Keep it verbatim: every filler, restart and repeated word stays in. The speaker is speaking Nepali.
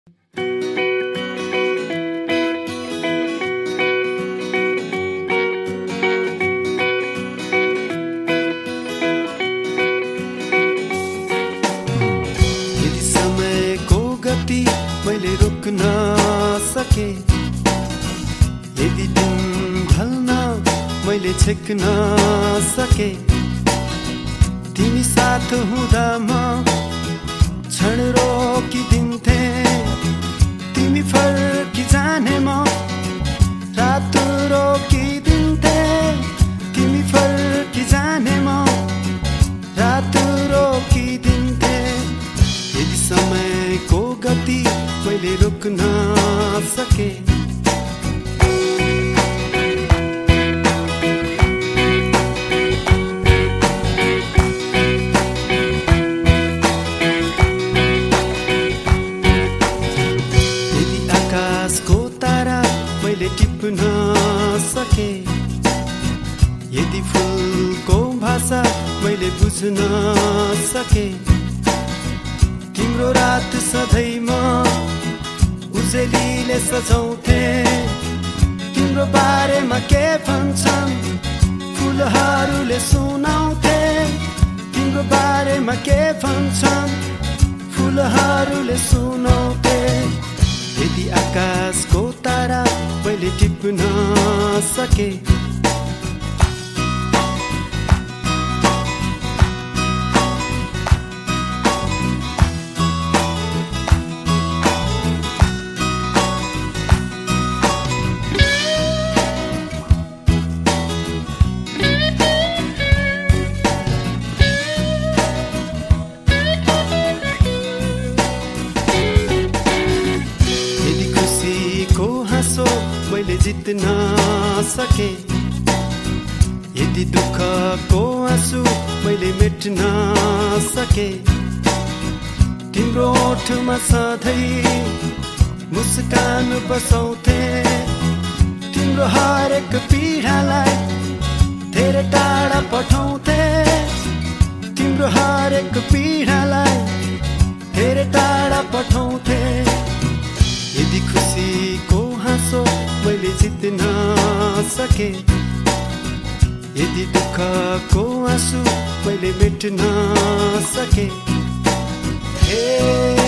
यदि समयको गति मैले रोक्न सके, यदि दिन ढल्न मैले छेक्न सके, तिमी साथ हुँदा म क्षण रोकिदिन्थे। तिमी फर्की जाने म रात रोकिदिन्थे। तिमी फर्की जाने म रात रोकिदिन्थे। यदि समयको गति मैले रोक्न सके, टिप्न सके, यदि फुलको भाषा मैले बुझ्न सके, तिम्रो रात सधैँ म उजेलीले सजाउँथे। तिम्रो बारेमा के भन्छन् फुलहरूले सुनाउँथे। तिम्रो बारेमा के भन्छन् फुलहरूले सुनाउँथे। यदि आकाशको तारा मैले टिप्न सके, मैले जित्न सके, यदि दुःखको आँसु मैले मेट्न सके, तिम्रो ओठमा सधैँ मुस्कान बसाउँथे। तिम्रो हरेक पीडालाई धेरै टाढा पठाउँथे। तिम्रो हरेक पीडालाई धेरै टाढा पठाउँथे। यदि खुसीको हाँसो मैले जित्न सके, यदि दुःखको आँसु मैले मेट्न सके, हे